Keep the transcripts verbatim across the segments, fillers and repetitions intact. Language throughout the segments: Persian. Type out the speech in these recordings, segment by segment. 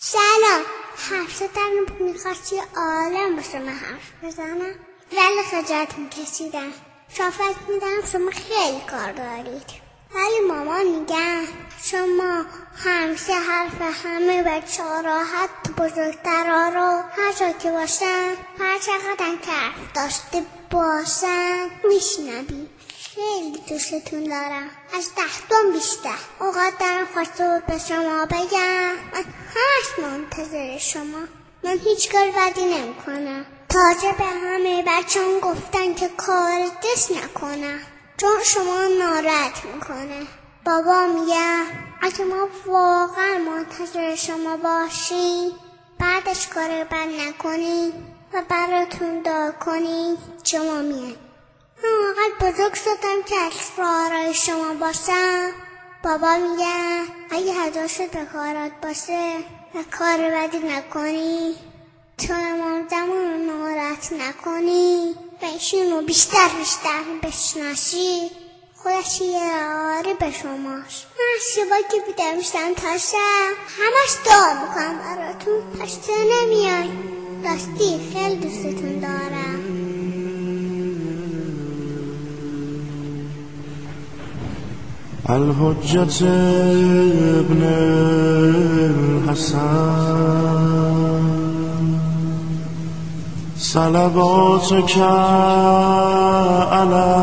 سلام. حرف زدن میخواست یه عالم باشه من حرف بزنم، ولی خجالت میکشیدم. شما فکر میدم شما خیلی کار دارید، ولی مامان میگن شما همیشه حرف همه بچه ها راحت بزرگترها رو هر جا که باشن هر چقدر که حرف داشته باشن میشنوی. خیلی دوستتون دارم، از دهتون بیشتر. اوقات دارم خواسته بود به شما بگم من همش منتظر شما. من هیچ کار بدی نمی کنم. تازه به همه بچه هم گفتن که کار دست نکنم چون شما ناراحت میکنه. بابا میگه اگه ما واقعا منتظر شما باشیم بعدش کار بد نکنیم و براتون دعا کنیم شما میاد. من واقعا بزرگ شدم که اصرارای شما باشم. بابا میگه اگه حداست به کارات باشه و کار بدی نکنی تو امامزمان رو ناراحت نکنی و ایشون رو بیشتر بیشتر بشناسی خودش یه آره به شماست. من شبا که بیدار میشم تا شب همش دعا میکنم براتون. پشت نمیای. راستی خیلی دوستتون دارم. الحجت ابن الحسن صلواتک علی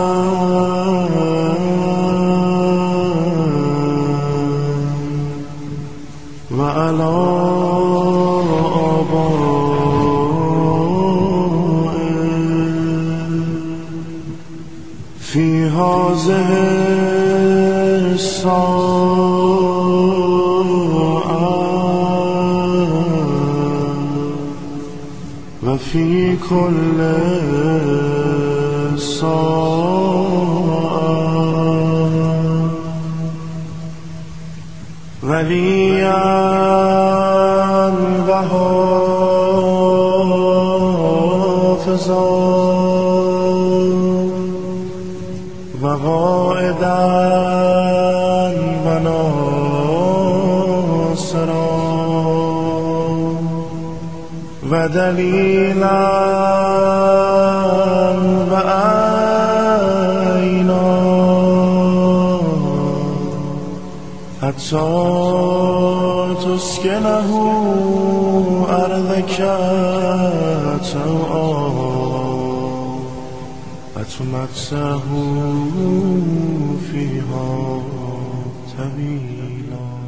و علی آبائک فی هذه و فی کل ساعة ولیا و حافظا و قائدا و ناصرا و دلیلا و عینا حتی تسکنه ارضک طوعا و تمتعه فیها طویلا.